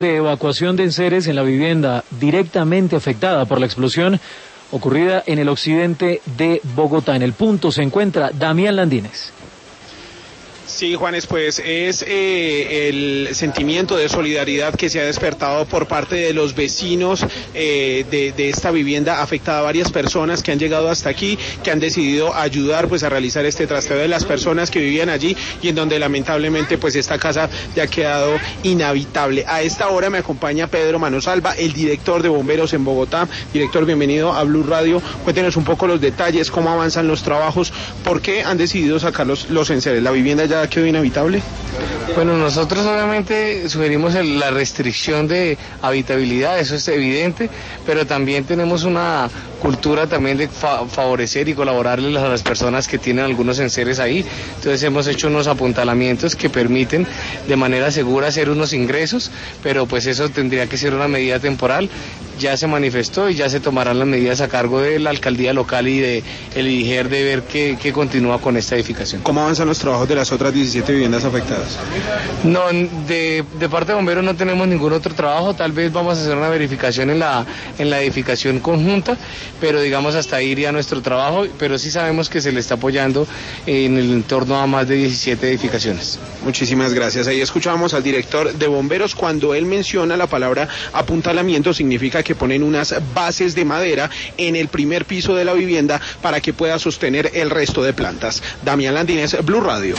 De evacuación de enseres en la vivienda directamente afectada por la explosión ocurrida en el occidente de Bogotá. En el punto se encuentra Damián Landines. Sí, Juanes, pues es el sentimiento de solidaridad que se ha despertado por parte de los vecinos de esta vivienda afectada. Varias personas que han llegado hasta aquí, que han decidido ayudar pues a realizar este trasteo de las personas que vivían allí y en donde lamentablemente pues esta casa ya ha quedado inhabitable. A esta hora me acompaña Pedro Manosalva, el director de bomberos en Bogotá. Director, bienvenido a Blue Radio. Cuéntenos un poco los detalles, cómo avanzan los trabajos, por qué han decidido sacar los enseres. ¿La vivienda ya quedó inhabitable? Bueno, nosotros obviamente sugerimos la restricción de habitabilidad, eso es evidente, pero también tenemos una cultura también de favorecer y colaborarles a las personas que tienen algunos enseres ahí. Entonces hemos hecho unos apuntalamientos que permiten de manera segura hacer unos ingresos, pero pues eso tendría que ser una medida temporal. Ya se manifestó y ya se tomarán las medidas a cargo de la alcaldía local y de el IDIGER de ver qué continúa con esta edificación. ¿Cómo avanzan los trabajos de las otras 17 viviendas afectadas? No, de parte de bomberos no tenemos ningún otro trabajo. Tal vez vamos a hacer una verificación en la edificación conjunta, pero digamos hasta ahí iría nuestro trabajo, pero sí sabemos que se le está apoyando en el entorno a más de 17 edificaciones. Muchísimas gracias. Ahí escuchamos al director de bomberos. Cuando él menciona la palabra apuntalamiento, significa que ponen unas bases de madera en el primer piso de la vivienda para que pueda sostener el resto de plantas. Damián Landines, Blue Radio.